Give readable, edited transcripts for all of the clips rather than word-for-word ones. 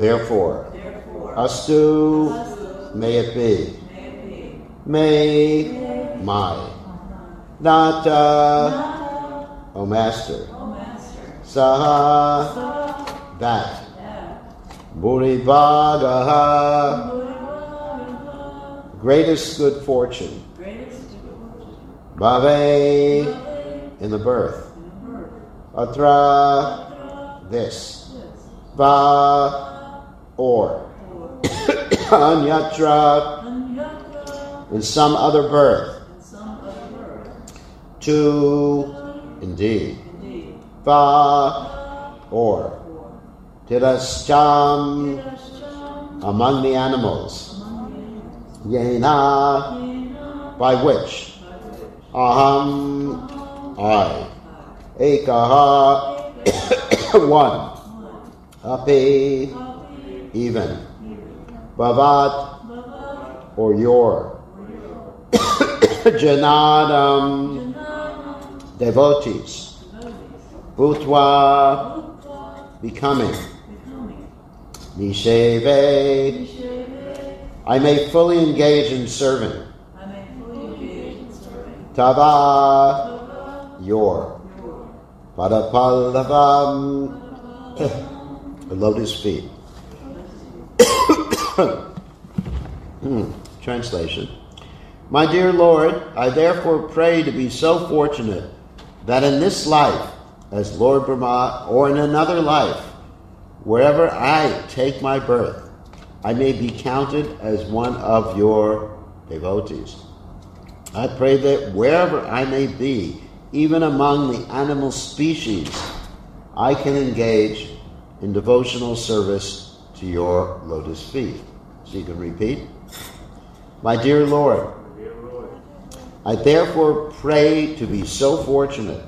Therefore, astu, may it be. May my nata, O Master, saha, that, burivagaha, greatest good fortune, bhave, in the birth, atra, this, va, or, anyatra, in some other birth, to, indeed, va, or, tirascham, among the animals, yena, by which, aham, I, ekaha, one, api, even, bhavat, or your, janadam, devotees, bhutva, becoming, nisheve, I may fully engage in serving, tava, your, padapallavam, the lotus feet. Translation. My dear Lord, I therefore pray to be so fortunate that in this life, as Lord Brahma, or in another life, wherever I take my birth, I may be counted as one of your devotees. I pray that wherever I may be, even among the animal species, I can engage in devotional service to your lotus feet. So you can repeat. My dear Lord, I therefore pray to be so fortunate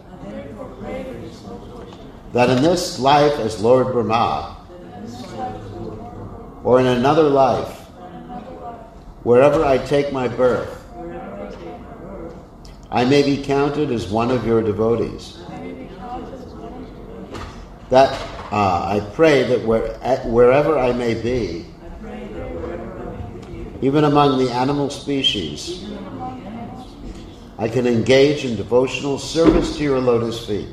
that in this life as Lord Brahma, or in another life, wherever I take my birth, I may be counted as one of your devotees. That I pray that wherever I may be, even among the animal species, I can engage in devotional service to your lotus feet.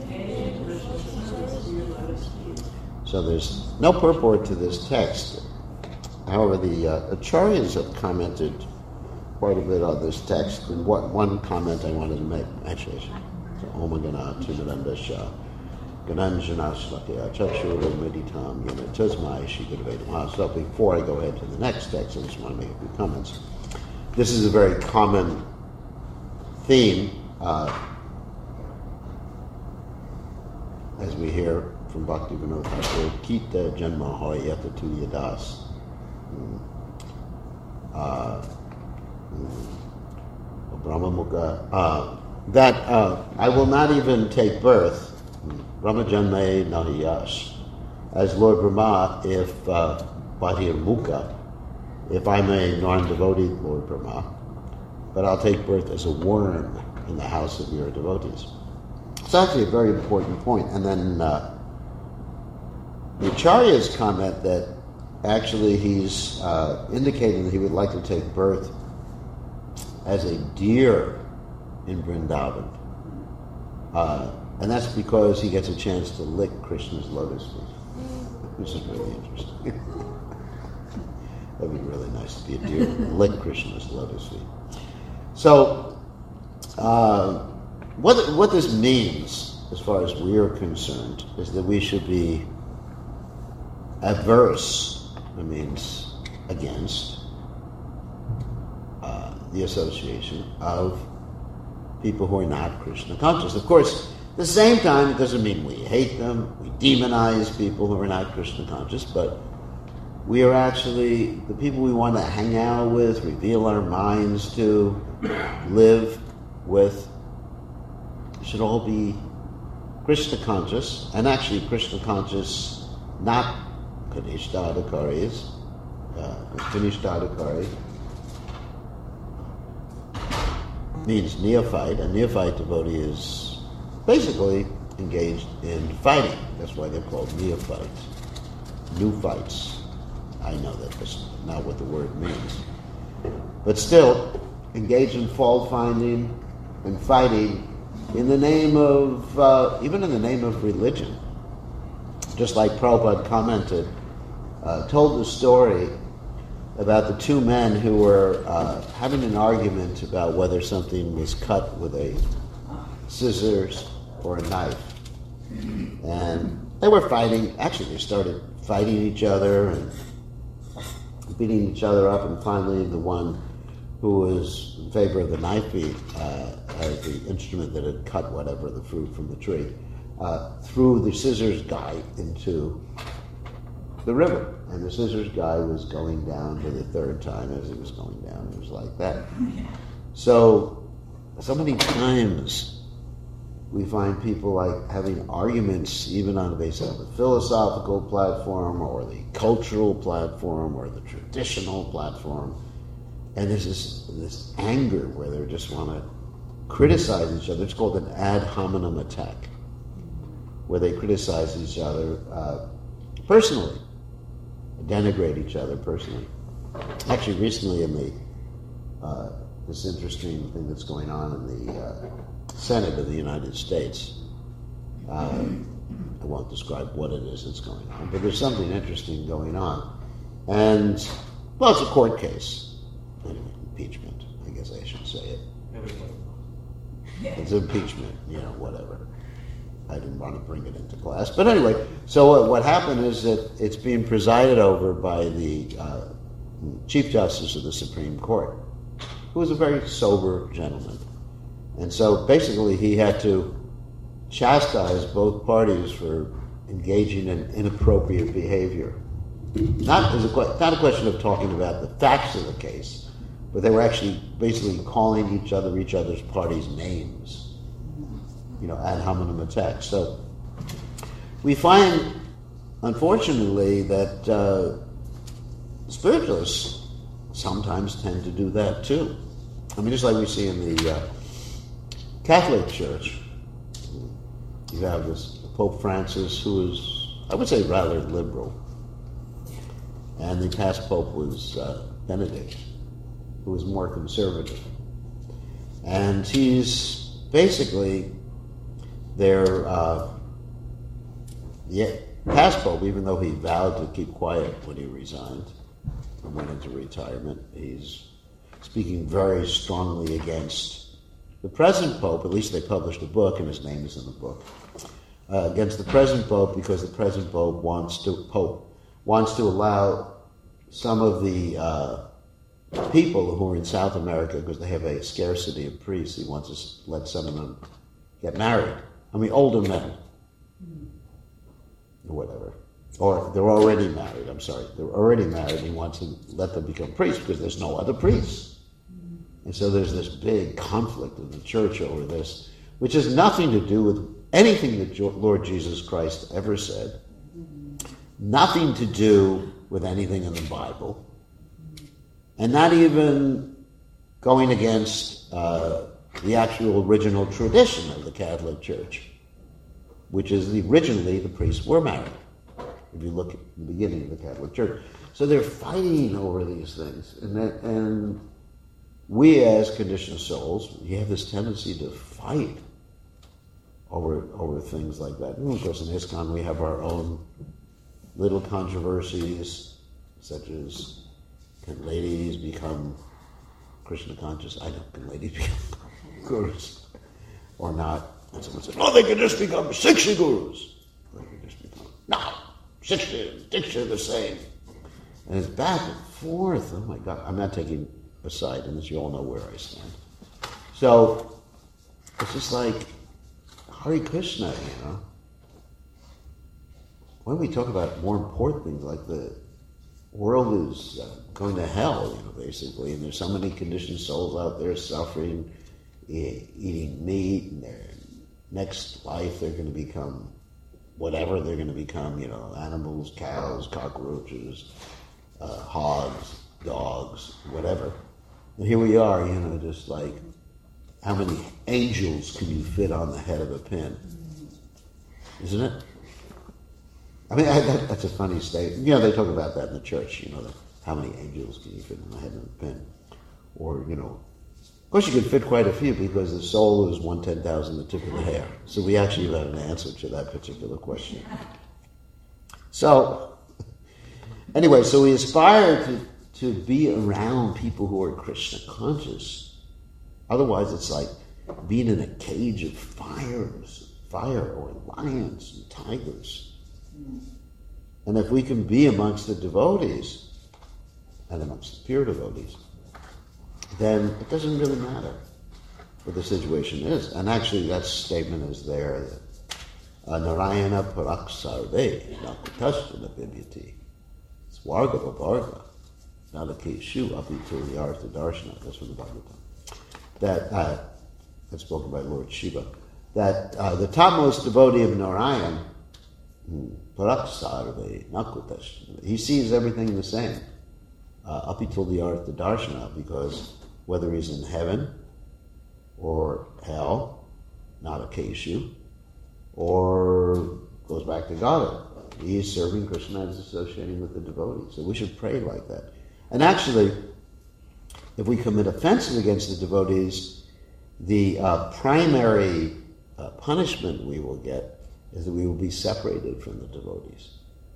So there's no purport to this text. However, the Acharyas have commented quite a bit on this text. And one comment I wanted to make, actually, Om Gana Timarandasha, Gananjana Shlakya, Chakshura Meditam, Tasmai Shigurvedam. So before I go ahead to the next text, I just want to make a few comments. This is a very common theme, as we hear from Bhakti Vinod Thakur, Kita Janma Hoy Yata Tuya Das. Brahma Mukha, that I will not even take birth, Brahma Janme Nahiyash, as Lord Brahma, if Bhatir Mukha, if I'm a non-devotee Lord Brahma, but I'll take birth as a worm in the house of your devotees. It's actually a very important point. And then the Acharyas comment that actually he's indicating that he would like to take birth as a deer in Vrindavan. And that's because he gets a chance to lick Krishna's lotus feet, which is really interesting. That'd be really nice to be a deer and lick Krishna's lotus feet. So, what this means, as far as we are concerned, is that we should be averse, that means against, the association of people who are not Krishna conscious. Of course, at the same time, it doesn't mean we hate them, we demonize people who are not Krishna conscious, but we are actually the people we want to hang out with, reveal our minds to, live with, should all be Krishna conscious, and actually Krishna conscious, not Kanishta Adhikaris. Kanishta Adhikari means neophyte. A neophyte devotee is basically engaged in fighting. That's why they're called neophytes. new fights. I know that that's not what the word means. But still, engage in fault-finding and fighting in the name of, even in the name of religion. Just like Prabhupada commented, told the story about the two men who were having an argument about whether something was cut with a scissors or a knife. And they were fighting. Actually, they started fighting each other and beating each other up, and finally the one who was in favor of the knife beat as the instrument that had cut whatever the fruit from the tree, threw the scissors guy into the river. And the scissors guy was going down for the third time. As he was going down, it was like that. So many times we find people like having arguments even on the basis of the philosophical platform or the cultural platform or the traditional platform. And there's this anger where they just want to criticize each other. It's called an ad hominem attack, where they criticize each other personally, denigrate each other personally. Actually, recently in the this interesting thing that's going on in the Senate of the United States, I won't describe what it is that's going on, but there's something interesting going on. And, well, it's a court case. Anyway, impeachment, I guess I should say it. It's impeachment, whatever. I didn't want to bring it into class. But anyway, so what happened is that it's being presided over by the Chief Justice of the Supreme Court, who was a very sober gentleman. And so basically he had to chastise both parties for engaging in inappropriate behavior. Not a question of talking about the facts of the case, but they were actually basically calling each other's parties' names, ad hominem attacks. So we find, unfortunately, that spiritualists sometimes tend to do that too. I mean, just like we see in the Catholic Church, you have this Pope Francis, who is, I would say, rather liberal. And the past Pope was Benedict, who was more conservative. And he's basically their past Pope, even though he vowed to keep quiet when he resigned and went into retirement, he's speaking very strongly against the present Pope. At least they published a book, and his name is in the book, against the present Pope, because the present Pope wants to allow some of the people who are in South America, because they have a scarcity of priests, he wants to let some of them get married. I mean, older men, or whatever. Or they're already married, They're already married, he wants to let them become priests, because there's no other priests. And so there's this big conflict in the church over this, which has nothing to do with anything that Lord Jesus Christ ever said, nothing to do with anything in the Bible, and not even going against the actual original tradition of the Catholic Church, which is originally the priests were married, if you look at the beginning of the Catholic Church. So they're fighting over these things, and we as conditioned souls, we have this tendency to fight over things like that. And of course, in ISKCON we have our own little controversies, such as, can ladies become Krishna conscious? I don't. Can ladies become gurus or not? And someone said, no, they can just become 60 gurus. They can just become, no, 60 are the same. And it's back and forth. Oh my God. I'm not taking a side, and as you all know where I stand. So it's just like Hare Krishna, When we talk about more important things, like the world is going to hell, basically, and there's so many conditioned souls out there suffering, eating meat, and their next life they're going to become whatever they're going to become, animals, cows, cockroaches, hogs, dogs, whatever. And here we are, just like, how many angels can you fit on the head of a pin? Isn't it? I mean, that's a funny statement. They talk about that in the church, how many angels can you fit in the head of a pin? Or, of course you can fit quite a few because the soul is 1/10,000 the tip of the hair. So we actually have an answer to that particular question. So, anyway, so we aspire to be around people who are Krishna conscious. Otherwise it's like being in a cage of fire or lions and tigers. And if we can be amongst the devotees and amongst the pure devotees, then it doesn't really matter what the situation is. And actually that statement is there that Narayana Paraksarve Nakutashvana Bibyati Swarga Babarga Nalakeshu Api Artha Darshana. That's from the Bhagavatam. That's spoken by Lord Shiva. That the topmost devotee of Narayan, Paraksarve Nakutashvana, he sees everything the same. Up until the Artha Darshana, because whether he's in heaven or hell, not a Keshu, or goes back to Godhead, he is serving Krishna and is associating with the devotees. So we should pray like that. And actually, if we commit offenses against the devotees, the primary punishment we will get is that we will be separated from the devotees.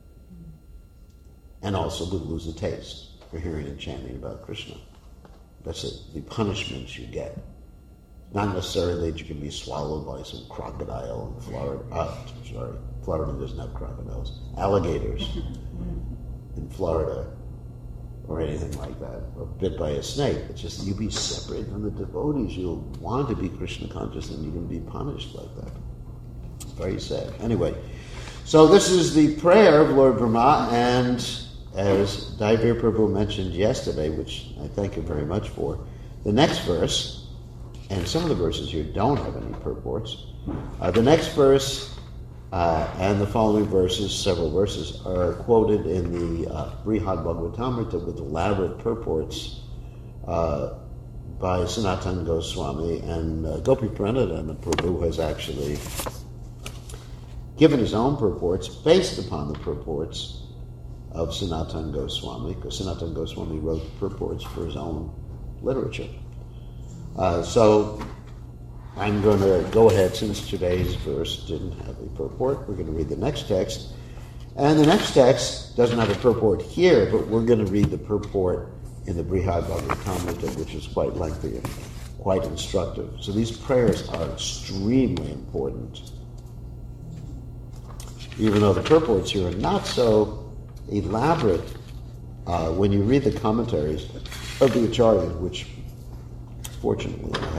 And also we'll lose the taste for hearing and chanting about Krishna. That's the punishments you get. Not necessarily that you can be swallowed by some crocodile in Florida. Florida doesn't have crocodiles. Alligators in Florida, or anything like that, or bit by a snake. It's just you be separated from the devotees. You'll want to be Krishna conscious and you can be punished like that. Very sad. Anyway, so this is the prayer of Lord Brahma, and as Daivir Prabhu mentioned yesterday, which I thank you very much for, the next verse, and some of the verses here don't have any purports, the next verse and the following verses, several verses, are quoted in the Brihad Bhagavatamrita with elaborate purports by Sanatana Goswami, and Gopi Pranadhana Prabhu has actually given his own purports based upon the purports of Sanatana Goswami, because Sanatana Goswami wrote purports for his own literature. So I'm going to go ahead, since today's verse didn't have a purport, we're going to read the next text. And the next text doesn't have a purport here, but we're going to read the purport in the Brihad Bhagavatamrita, which is quite lengthy and quite instructive. So these prayers are extremely important. Even though the purports here are not so elaborate, when you read the commentaries of the Acharyas, which fortunately I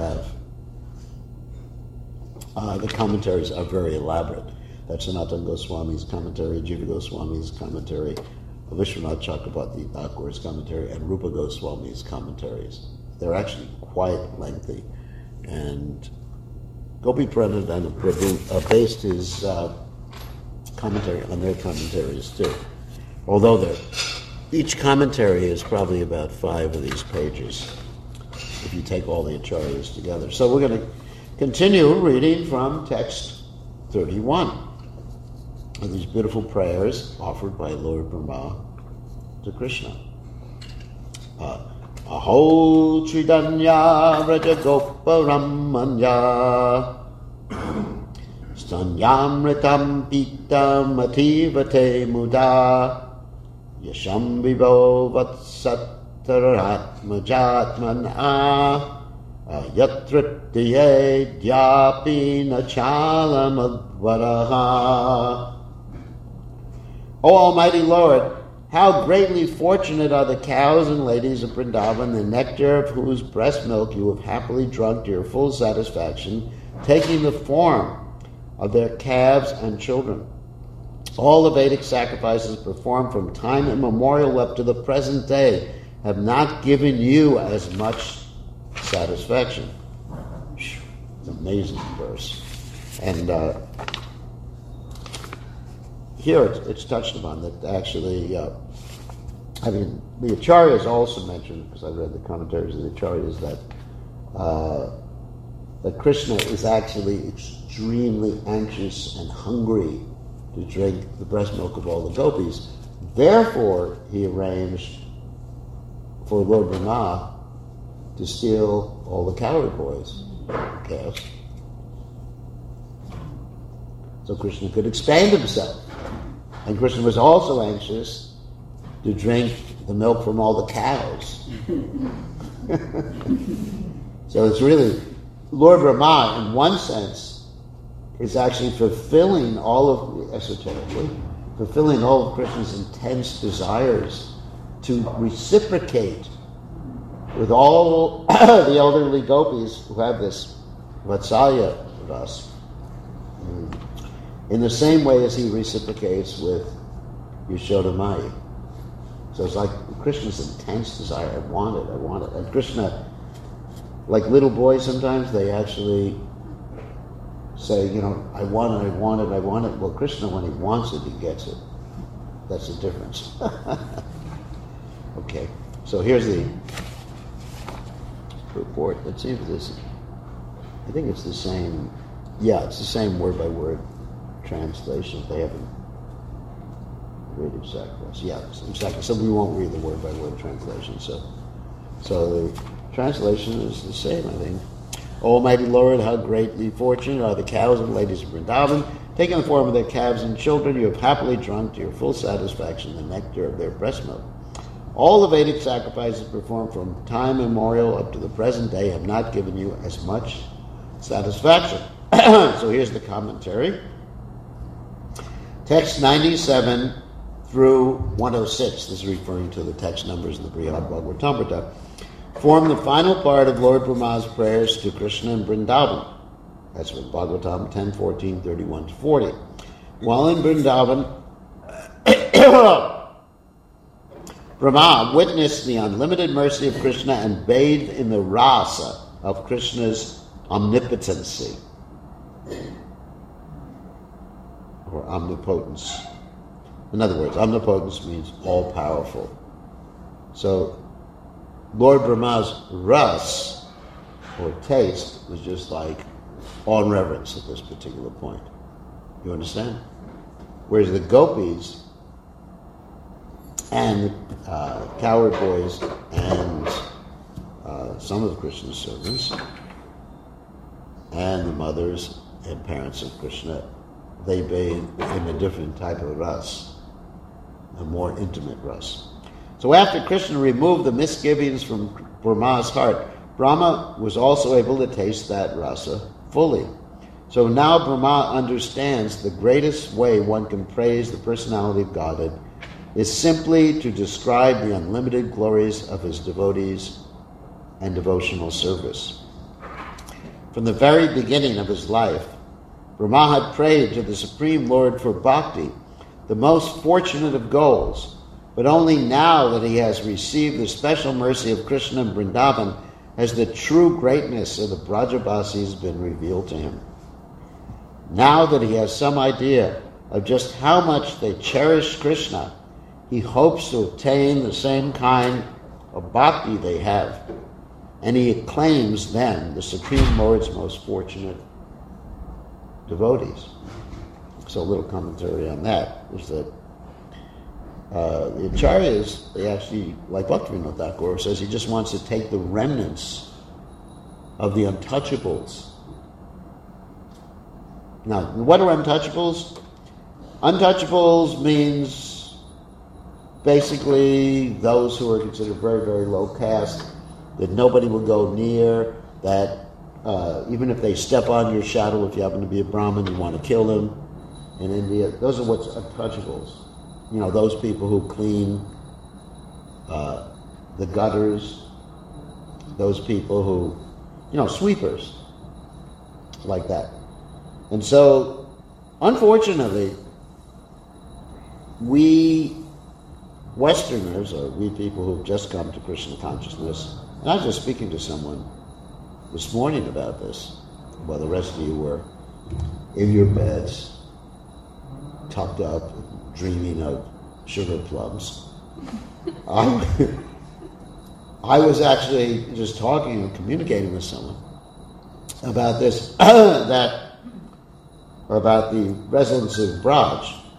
have, the commentaries are very elaborate. That's Sanatana Goswami's commentary, Jiva Goswami's commentary, Vishwanath Chakrabarti Thakur's commentary, and Rupa Goswami's commentaries. They're actually quite lengthy. And Gopi Pranadhana Prabhu based his commentary on their commentaries too. Although each commentary is probably about 5 of these pages, if you take all the acharyas together. So we're going to continue reading from text 31 of these beautiful prayers offered by Lord Brahma to Krishna. Aho Tridanya Vrajagopa Ramanya Stanyamritam Pitam Ativate Muda Yasham Vivo Vatsataratmajatmana Yatritye Dyapi Nachalamadvaraha. O Almighty Lord, how greatly fortunate are the cows and ladies of Vrindavan, the nectar of whose breast milk you have happily drunk to your full satisfaction, taking the form of their calves and children. All the Vedic sacrifices performed from time immemorial up to the present day have not given you as much satisfaction. It's an amazing verse. And here it's touched upon that actually, the Acharyas also mentioned, because I read the commentaries of the Acharyas, that Krishna is actually extremely anxious and hungry to drink the breast milk of all the gopis. Therefore, he arranged for Lord Brahma to steal all the cowherd boys' calves, so Krishna could expand himself. And Krishna was also anxious to drink the milk from all the cows. So it's really, Lord Brahma, in one sense, is actually fulfilling esoterically, fulfilling all of Krishna's intense desires to reciprocate with all the elderly gopis who have this Vatsalya ras, in the same way as he reciprocates with Yashoda Mai. So it's like Krishna's intense desire. I want it. And Krishna, like little boys sometimes, they actually say, I want it. Well, Krishna, when he wants it, he gets it. That's the difference. Okay, so here's the report. Let's see if this, I think it's the same, it's the same word-by-word translation. They haven't read exactly. Exactly. So we won't read the word-by-word translation. So the translation is the same, I think. Almighty Lord, how greatly fortunate are the cows and ladies of Vrindavan. Taking the form of their calves and children, you have happily drunk to your full satisfaction the nectar of their breast milk. All the Vedic sacrifices performed from time immemorial up to the present day have not given you as much satisfaction. So here's the commentary. Text 97 through 106, this is referring to the text numbers in the Brihad Bhagavatamrita, form the final part of Lord Brahma's prayers to Krishna in Vrindavan. That's from Bhagavatam 10:14, 31 to 40. While in Vrindavan, Brahma witnessed the unlimited mercy of Krishna and bathed in the rasa of Krishna's omnipotency or omnipotence. In other words, omnipotence means all-powerful. So Lord Brahma's ras, or taste, was just like all reverence at this particular point. You understand? Whereas the gopis and cowherd boys and some of Krishna's servants and the mothers and parents of Krishna, they bathe in a different type of ras, a more intimate ras. So after Krishna removed the misgivings from Brahma's heart, Brahma was also able to taste that rasa fully. So now Brahma understands the greatest way one can praise the personality of Godhead is simply to describe the unlimited glories of his devotees and devotional service. From the very beginning of his life, Brahma had prayed to the Supreme Lord for bhakti, the most fortunate of goals, but only now that he has received the special mercy of Krishna in Vrindavan has the true greatness of the Brajabasis been revealed to him. Now that he has some idea of just how much they cherish Krishna, he hopes to obtain the same kind of bhakti they have, and he acclaims them the Supreme Lord's most fortunate devotees. So a little commentary on that is that the Acharyas, they actually, like Bhaktivinoda Thakur says, he just wants to take the remnants of the untouchables. Now, what are untouchables? Untouchables means basically those who are considered very, very low caste, that nobody will go near, that even if they step on your shadow, if you happen to be a Brahmin, you want to kill them. In India, those are what's untouchables. Those people who clean the gutters, those people who, sweepers, like that. And so, unfortunately, we Westerners, or we people who've just come to Krishna consciousness, and I was just speaking to someone this morning about this, while the rest of you were in your beds, tucked up, dreaming of sugar plums. I was actually just talking and communicating with someone about this, about the residents of Braj,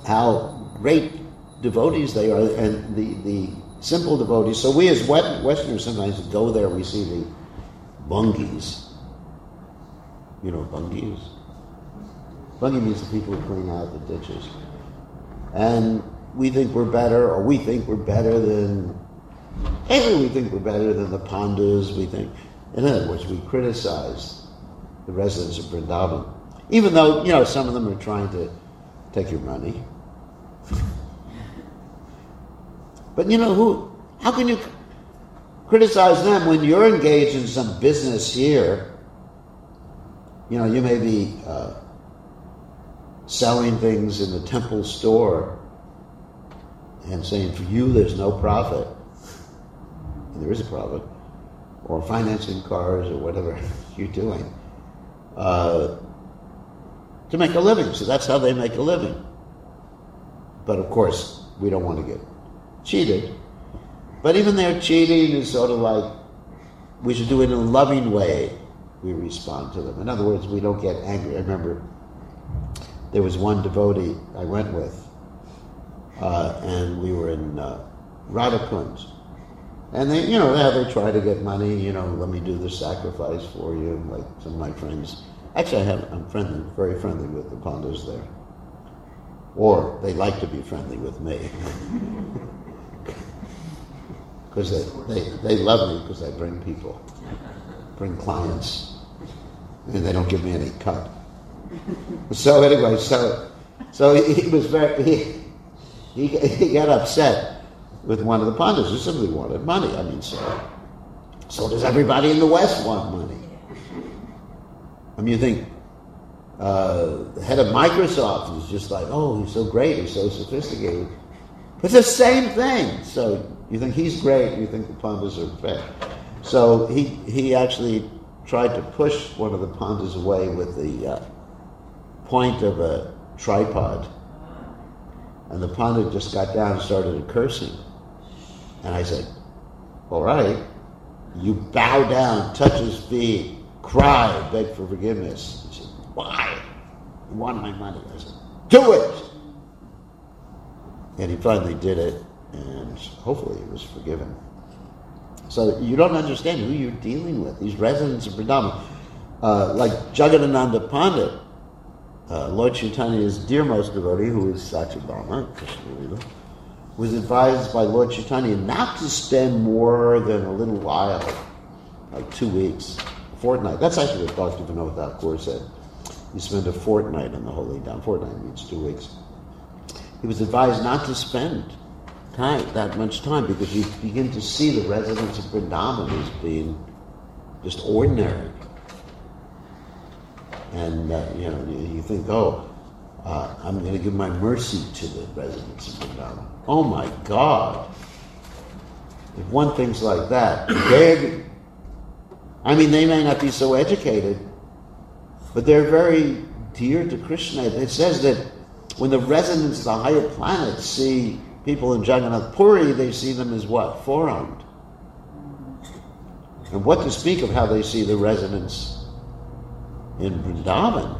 how great devotees they are, and the simple devotees. So we as Westerners sometimes go there, we see the bungis. You know bungis? Bungi means the people who clean out the ditches. And we think we're better, or we think we're better than, we think we're better than the Pandus, we think. In other words, we criticize the residents of Vrindavan. Even though, some of them are trying to take your money. But how can you criticize them when you're engaged in some business here? You may be selling things in the temple store and saying, for you there's no profit. And there is a profit. Or financing cars or whatever you're doing. To make a living. So that's how they make a living. But of course, we don't want to get cheated. But even their cheating is sort of like, we should do it in a loving way. We respond to them. In other words, we don't get angry. I remember there was one devotee I went with, and we were in Radhakund. And they, they try to get money, let me do the sacrifice for you, like some of my friends. Actually, I'm very friendly with the Pandus there. Or they like to be friendly with me. Because they love me because I bring people, bring clients, and they don't give me any cut. So anyway, so he was he got upset with one of the Pandus who simply wanted money. I mean, so does everybody in the West want money? I mean, you think the head of Microsoft is just like, oh, he's so great, he's so sophisticated. But it's the same thing. So you think he's great, you think the Pandus are fake. So he actually tried to push one of the Pandus away with the point of a tripod. And the Pandit just got down and started cursing. And I said, all right, you bow down, touch his feet, cry, beg for forgiveness. He said, why? You want my money? I said, do it! And he finally did it, and hopefully he was forgiven. So you don't understand who you're dealing with. These residents of Vrindavan, like Jagadananda Pandit, Lord Chaitanya's dearmost devotee, who is Satyabhama, Krishna, was advised by Lord Chaitanya not to spend more than a little while, like 2 weeks, a fortnight. That's actually what Dr. Vinod Thakur said. You spend a fortnight in the Holy Dham. Fortnight means 2 weeks. He was advised not to spend that much time because you begin to see the residents of Vrindavan as being just ordinary. And, you think, I'm going to give my mercy to the residents of Vrindavan. Oh my God! If one thinks like that, they may not be so educated, but they're very dear to Krishna. It says that when the residents of the higher planets see people in Jagannath Puri, they see them as what? Four-armed. And what to speak of how they see the residents in Vrindavan.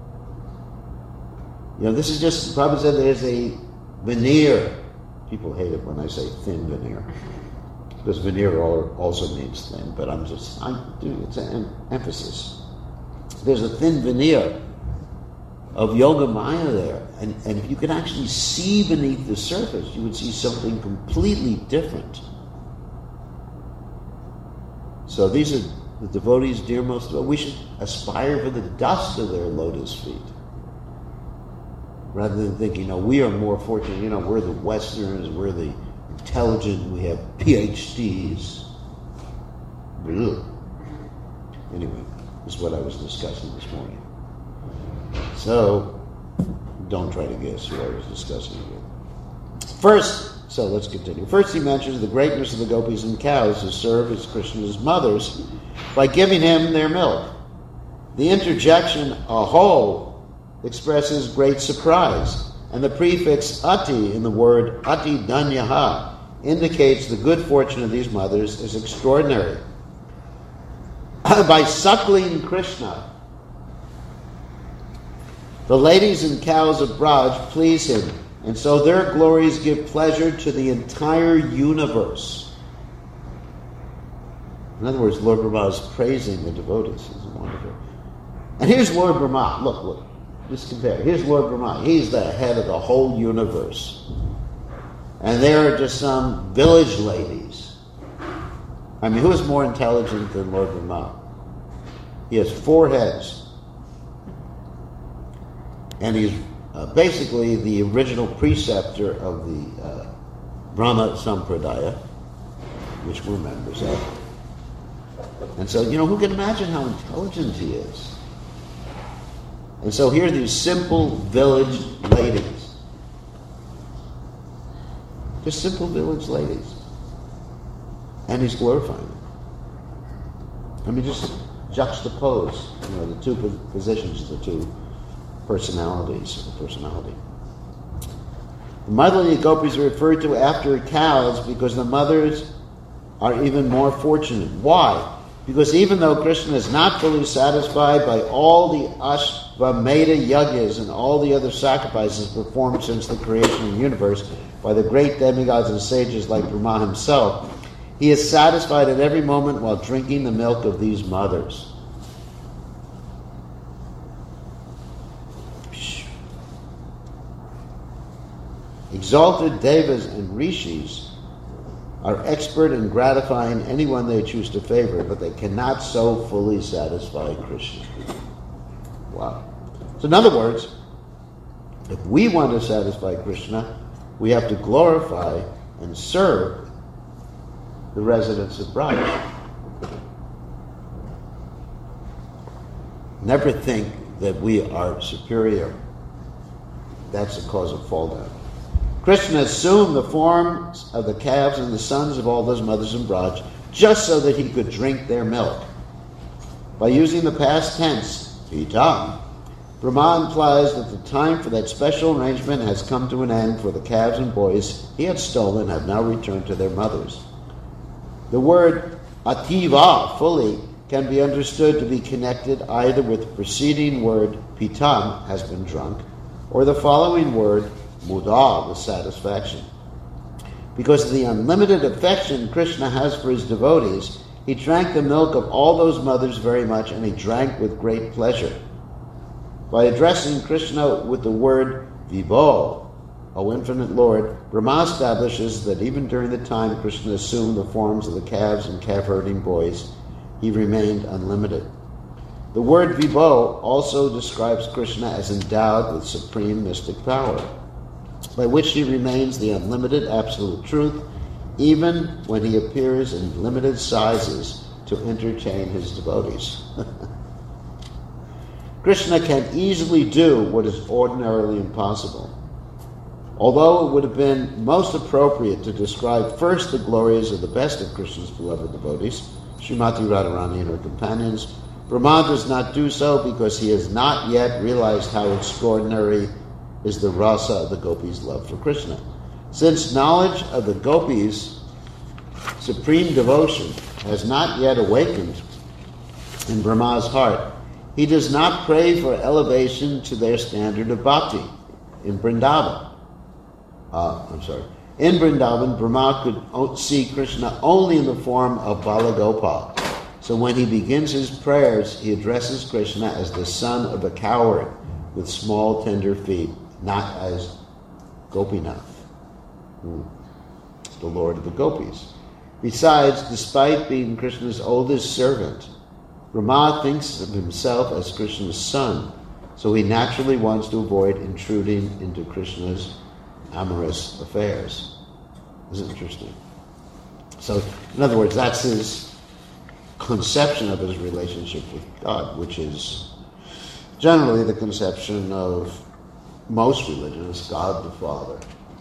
This is just, Prabhupada said there's a veneer. People hate it when I say thin veneer. Because veneer also means thin, but it's an emphasis. There's a thin veneer of Yoga Maya there. And if you could actually see beneath the surface, you would see something completely different. So these are the devotees' dearmost. We should aspire for the dust of their lotus feet. Rather than thinking, we are more fortunate, we're the Westerners, we're the intelligent, we have PhDs. Anyway, this is what I was discussing this morning. So, don't try to guess who I was discussing with. First, so let's continue. First he mentions the greatness of the gopis and cows who serve as Krishna's mothers by giving him their milk. The interjection, aho, expresses great surprise, and the prefix ati in the word ati danyaha indicates the good fortune of these mothers is extraordinary. By suckling Krishna, the ladies and cows of Braj please him And so their glories give pleasure to the entire universe. In other words, Lord Brahma is praising the devotees. It's wonderful. And here's Lord Brahma. Look. Just compare. Here's Lord Brahma. He's the head of the whole universe. And there are just some village ladies. I mean, who is more intelligent than Lord Brahma? He has 4 heads. And he's basically the original preceptor of the Brahma Sampradaya, which we're members of. And so, who can imagine how intelligent he is? And so here are these simple village ladies. Just simple village ladies. And he's glorifying them. I mean, just juxtapose, the two positions, the two personalities of the personality. The motherly gopis are referred to after cows because the mothers are even more fortunate. Why? Because even though Krishna is not fully satisfied by all the Ashvamedha yajnas and all the other sacrifices performed since the creation of the universe by the great demigods and sages like Brahma himself, he is satisfied at every moment while drinking the milk of these mothers. Exalted devas and rishis are expert in gratifying anyone they choose to favor, but they cannot so fully satisfy Krishna. Wow. So in other words, if we want to satisfy Krishna, we have to glorify and serve the residents of Braj. Never think that we are superior. That's the cause of fall down. Krishna assumed the forms of the calves and the sons of all those mothers in Braj just so that he could drink their milk. By using the past tense, pitam, Brahma implies that the time for that special arrangement has come to an end, for the calves and boys he had stolen have now returned to their mothers. The word ativa, fully, can be understood to be connected either with the preceding word pitam, has been drunk, or the following word muda, with satisfaction. Because of the unlimited affection Krishna has for his devotees, he drank the milk of all those mothers very much, and he drank with great pleasure. By addressing Krishna with the word Vibho, O infinite Lord, Brahma establishes that even during the time Krishna assumed the forms of the calves and calf-herding boys, he remained unlimited. The word Vibho also describes Krishna as endowed with supreme mystic power, by which he remains the unlimited absolute truth, even when he appears in limited sizes to entertain his devotees. Krishna can easily do what is ordinarily impossible. Although it would have been most appropriate to describe first the glories of the best of Krishna's beloved devotees, Srimati Radharani and her companions, Brahma does not do so because he has not yet realized how extraordinary is the rasa of the gopis' love for Krishna. Since knowledge of the gopis' supreme devotion has not yet awakened in Brahma's heart, he does not pray for elevation to their standard of bhakti in Vrindavan. In Vrindavan, Brahma could see Krishna only in the form of Balagopal. So when he begins his prayers, he addresses Krishna as the son of a coward with small, tender feet, not as Gopinath, the Lord of the Gopis. Besides, despite being Krishna's oldest servant, Brahma thinks of himself as Krishna's son, so he naturally wants to avoid intruding into Krishna's amorous affairs. Isn't it interesting? So, in other words, that's his conception of his relationship with God, which is generally the conception of most religions, God the Father.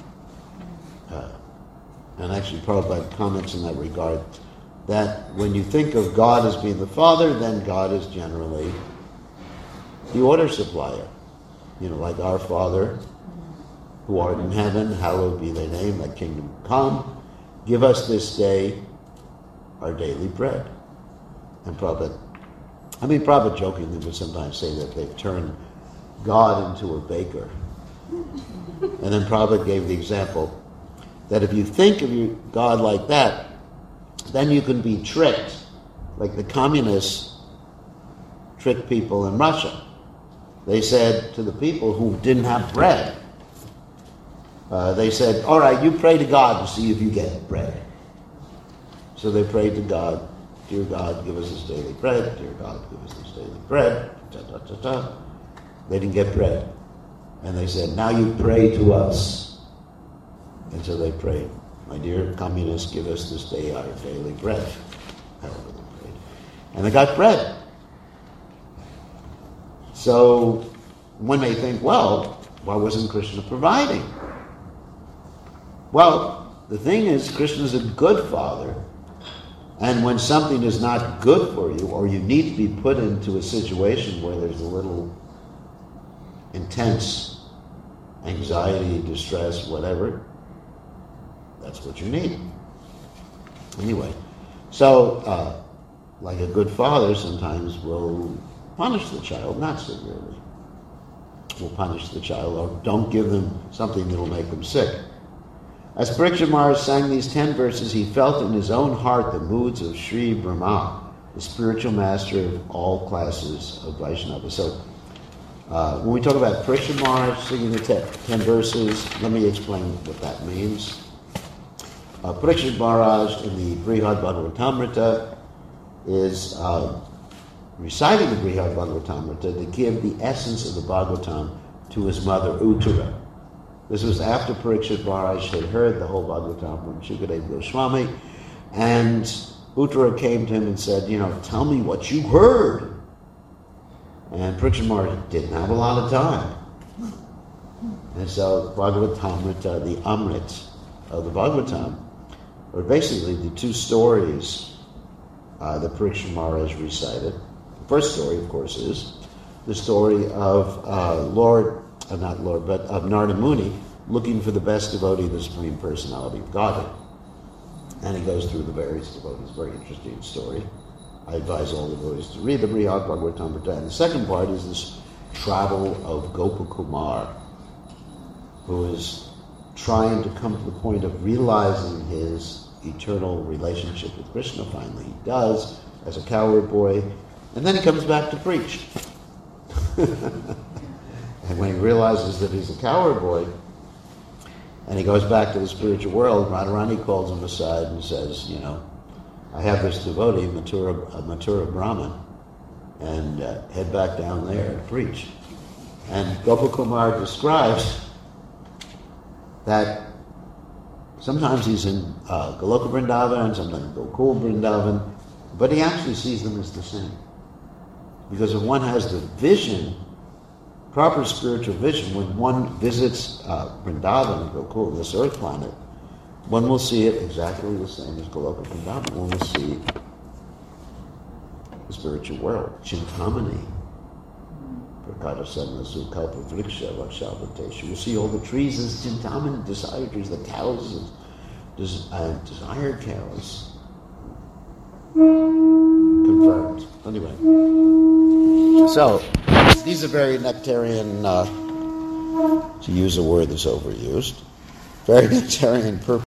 And actually Prabhupada comments in that regard, that when you think of God as being the Father, then God is generally the order supplier. Like our Father, who art in heaven, hallowed be thy name, thy kingdom come. Give us this day our daily bread. And Prabhupada jokingly would sometimes say that they've turned God into a baker. And then Prabhupada gave the example that if you think of your God like that, then you can be tricked, like the communists tricked people in Russia. They said to the people who didn't have bread, they said, all right, you pray to God to see if you get bread. So they prayed to God, dear God, give us this daily bread. Dear God, give us this daily bread. They didn't get bread. And they said, now you pray to us. And so they prayed, my dear communists, give us this day our daily bread. However they prayed. And they got bread. So one may think, well, why wasn't Krishna providing? Well, the thing is, Krishna is a good father. And when something is not good for you, or you need to be put into a situation where there's a little intense anxiety, distress, whatever, that's what you need. Anyway, so like a good father sometimes will punish the child, not severely. Will punish the child, or don't give them something that will make them sick. As Parikshit Maharaj sang these 10 verses, he felt in his own heart the moods of Sri Brahma, the spiritual master of all classes of Vaishnava. So, when we talk about Parikshit Maharaj singing the 10 verses, let me explain what that means. Parikshit Maharaj in the Brihad Bhagavatamrita is reciting the Brihad Bhagavatamrita to give the essence of the Bhagavatam to his mother Uttara. This was after Parikshit Maharaj had heard the whole Bhagavatam from Shukadeva Goswami, and Uttara came to him and said, tell me what you heard. And Parikshit Maharaj didn't have a lot of time. And so Bhagavatamrita, the Amrit of the Bhagavatam, are basically the 2 stories that Parikshit Maharaj recited. The first story, of course, is the story of of Narada Muni looking for the best devotee of the Supreme Personality of Godhead. And he goes through the various devotees. Very interesting story. I advise all devotees to read the Brihad Bhagavatamrita. And the second part is this travel of Gopakumar, who is trying to come to the point of realizing his eternal relationship with Krishna. Finally he does, as a cowherd boy. And then he comes back to preach. And when he realizes that he's a cowherd boy, and he goes back to the spiritual world, Radharani calls him aside and says, I have this devotee, Mathura Brahman, and head back down there and preach. And Gopakumar describes that sometimes he's in Goloka Vrindavan, sometimes Gokul Vrindavan, but he actually sees them as the same. Because if one has the vision, proper spiritual vision, when one visits Vrindavan and Gokul, this earth planet, one will see it exactly the same as Goloka Vrindavan. One will see the spiritual world. Chintamani, Prakata Sadhanasu, Kalpa Vriksha, Vakshavateshu. You see all the trees as Chintamani, desire trees, the cows and desired cows. Confirmed. Anyway. So, these are very nectarian, to use a word that's overused, very nectarian purpose.